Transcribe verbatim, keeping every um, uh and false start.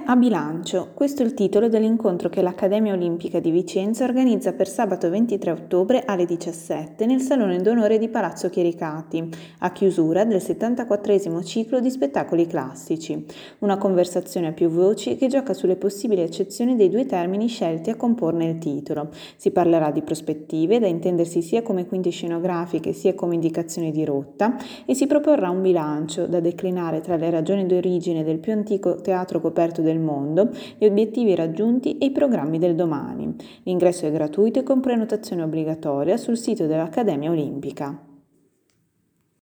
A bilancio, questo è il titolo dell'incontro che l'Accademia Olimpica di Vicenza organizza per sabato ventitré ottobre alle diciassette nel Salone d'Onore di Palazzo Chiericati, a chiusura del settantaquattresimo ciclo di spettacoli classici. Una conversazione a più voci che gioca sulle possibili accezioni dei due termini scelti a comporne il titolo. Si parlerà di prospettive, da intendersi sia come quinte scenografiche sia come indicazioni di rotta, e si proporrà un bilancio, da declinare tra le ragioni d'origine del più antico teatro coperto del mondo, gli obiettivi raggiunti e i programmi del domani. L'ingresso è gratuito e con prenotazione obbligatoria sul sito dell'Accademia Olimpica.